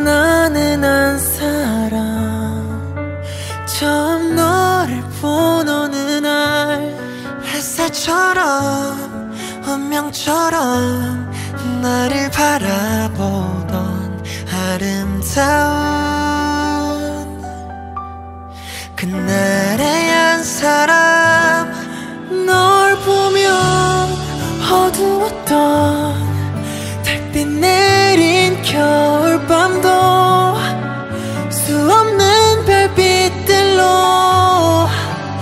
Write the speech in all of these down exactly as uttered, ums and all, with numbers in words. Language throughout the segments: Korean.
나는 한 사람 처음 너를 본 어느 날 햇살처럼 운명처럼 나를 바라보던 아름다운 그날의 한 사람 널 보면 어두웠던 달빛 내린 겨울밤도 수없는 별빛들로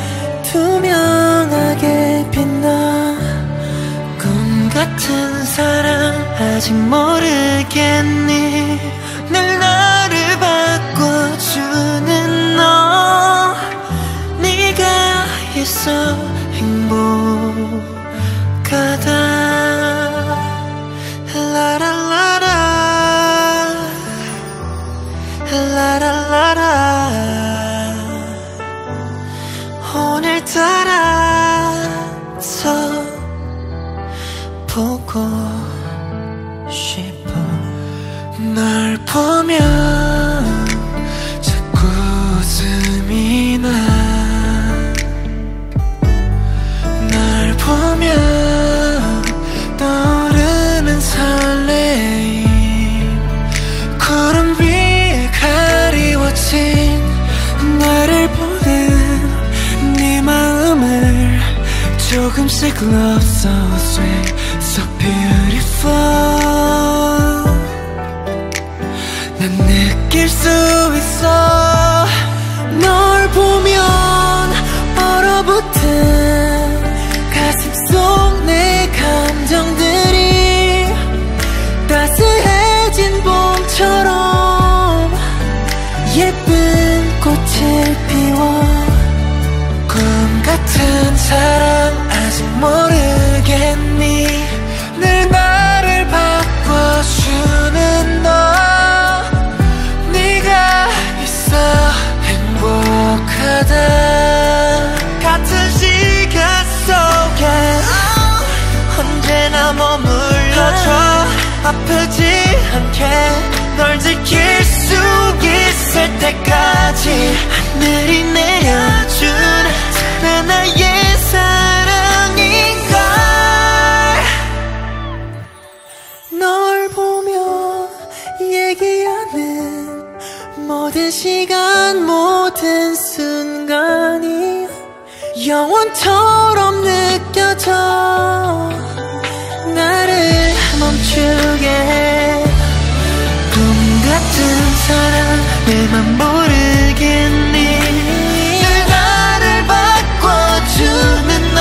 투명하게 빛나 꿈 같은 사랑 아직 모르겠니 늘 나를 바꿔주는 너 네가 있어 행복하다 라라라라 라라라라 오늘따라 더 보고 싶어 널 보면 자꾸 웃음이 나 널 보면 떠오르는 설레임 구름 위에 가리워진 나를 보는 네 마음을 조금씩 love so sweet so beautiful 난 느낄 수 있어 널 보면 얼어붙은 가슴 속 내 감정들이 따스해진 봄처럼 예쁜 꽃을 피워 꿈 같은 사랑 아직 모르겠니 늘 나를 바꿔주는 너 네가 있어 행복하다 같은 시간 속에 언제나 머물러줘 아프지 않게 널 지킬 수 있을 때까지 하늘이 내려준 사랑 나의 사랑인걸 널 보며 얘기하는 모든 시간 모든 순간이 영원처럼 느껴져 나를 멈추게 해 꿈 같은 사랑 내 맘 모르겠니 늘 나를 바꿔주는 너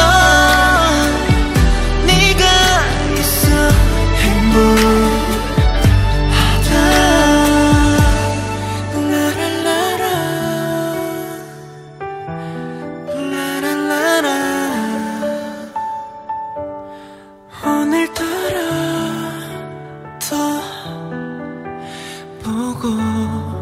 네가 있어 행복하다 라라라라 라라라라 오늘따라 더 보고